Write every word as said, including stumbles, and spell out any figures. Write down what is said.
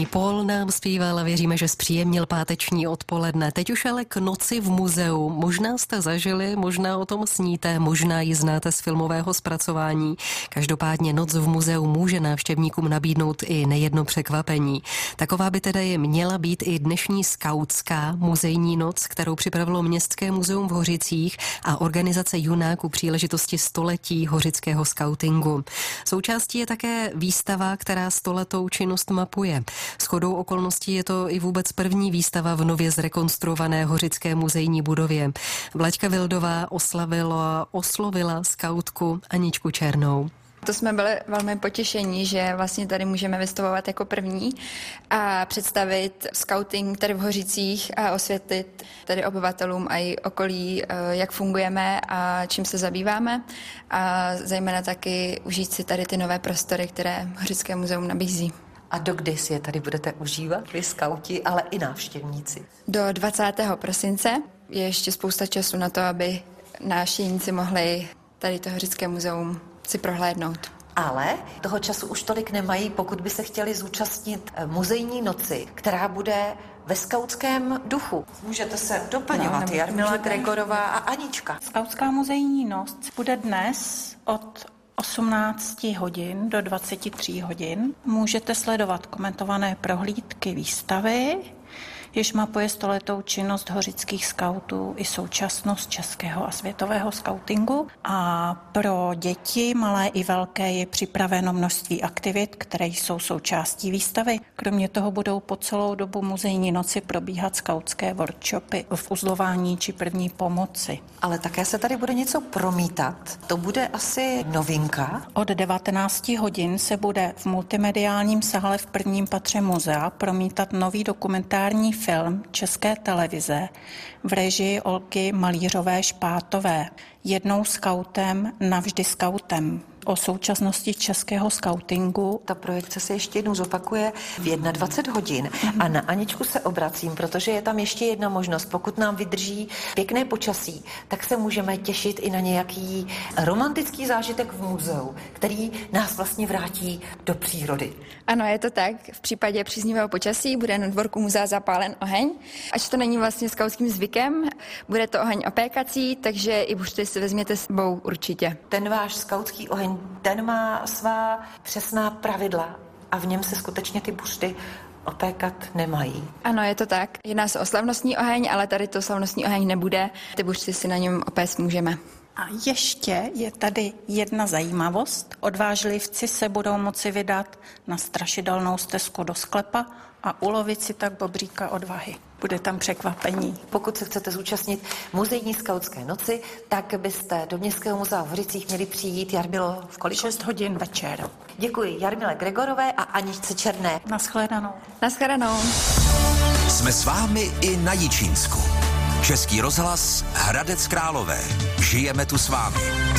Paul nám zpíval a věříme, že zpříjemnil páteční odpoledne. Teď už ale k noci v muzeu. Možná jste zažili, možná o tom sníte, možná ji znáte z filmového zpracování. Každopádně noc v muzeu může návštěvníkům nabídnout i nejedno překvapení. Taková by tedy měla být i dnešní skautská muzejní noc, kterou připravilo Městské muzeum v Hořicích a organizace Junák u příležitosti století hořického skautingu. Součástí je také výstava, která stoletou činnost mapuje. Shodou okolností je to i vůbec první výstava v nově zrekonstruované hořické muzejní budově. Vlaďka Vildová oslavila, oslovila skautku Aničku Černou. To jsme byli velmi potěšení, že vlastně tady můžeme vystavovat jako první a představit skauting tady v Hořicích a osvětlit tady obyvatelům a i okolí, jak fungujeme a čím se zabýváme a zejména taky užít si tady ty nové prostory, které Hořické muzeum nabízí. A dokdy si je tady budete užívat, vy skauti, ale i návštěvníci? Do dvacátého prosince je ještě spousta času na to, aby návštěvníci mohli tady to Hořické muzeum si prohlédnout. Ale toho času už tolik nemají, pokud by se chtěli zúčastnit muzejní noci, která bude ve skautském duchu. Můžete se doplňovat, no, Jarmila Gregorová a Anička. Skautská muzejní noc bude dnes od osmnácti hodin do dvaceti tří hodin. Můžete sledovat komentované prohlídky výstavy, jež mapuje stoletou činnost hořických skautů i současnost českého a světového skautingu. A pro děti, malé i velké, je připraveno množství aktivit, které jsou součástí výstavy. Kromě toho budou po celou dobu muzejní noci probíhat skautské workshopy v uzlování či první pomoci. Ale také se tady bude něco promítat. To bude asi novinka. Od devatenácti hodin se bude v multimediálním sále v prvním patře muzea promítat nový dokumentární film České televize v režii Olgy Malířové-Špátové. Jednou skautem, navždy skautem. O současnosti českého skautingu. Ta projekce se ještě jednou zopakuje v dvacet jedna hodin a na Aničku se obracím, protože je tam ještě jedna možnost. Pokud nám vydrží pěkné počasí, tak se můžeme těšit i na nějaký romantický zážitek v muzeu, který nás vlastně vrátí do přírody. Ano, je to tak. V případě příznivého počasí bude na dvorku muzea zapálen oheň. Ač to není vlastně skautským zvykem, bude to oheň opékací, takže i buřty si vezměte s sebou určitě. Ten váš skautský oheň, ten má svá přesná pravidla a v něm se skutečně ty buřty opékat nemají. Ano, je to tak. Jedná se o slavnostní oheň, ale tady to slavnostní oheň nebude. Ty buřty si na něm opéct můžeme. A ještě je tady jedna zajímavost. Odvážlivci se budou moci vydat na strašidelnou stezku do sklepa a ulovit si tak bobříka odvahy. Bude tam překvapení. Pokud se chcete zúčastnit muzejní skautské noci, tak byste do Městského muzea v Hořicích měli přijít, Jarmilo, v kolik? šest hodin večer. Děkuji Jarmile Gregorové a Aničce Černé. Naschledanou. Naschledanou. Jsme s vámi i na Jičínsku. Český rozhlas Hradec Králové. Žijeme tu s vámi.